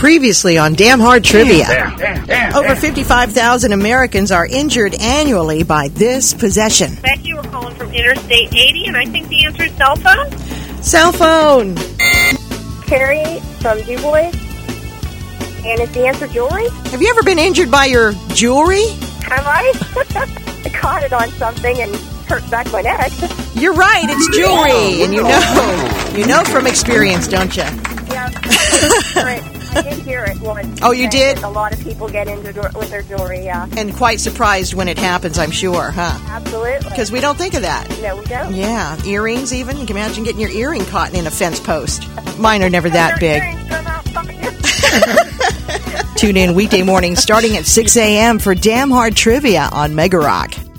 Previously on Damn Hard Trivia. Over Damn. 55,000 Americans are injured annually by this possession. Becky, we're calling from Interstate 80, and I think the answer is cell phone. Cell phone. Carrie from DuBois. And is the answer jewelry? Have you ever been injured by your jewelry? Have I? I caught it on something and hurt back my neck. You're right, it's jewelry. And you know from experience, don't you? Yeah, I did hear it once. Oh, you did? A lot of people get injured with their jewelry, yeah. And quite surprised when it happens, I'm sure, huh? Absolutely. Because we don't think of that. No, we don't. Yeah, earrings even. You can imagine getting your earring caught in a fence post. Mine are never that big. Tune in weekday mornings starting at 6 a.m. for Damn Hard Trivia on Mega Rock.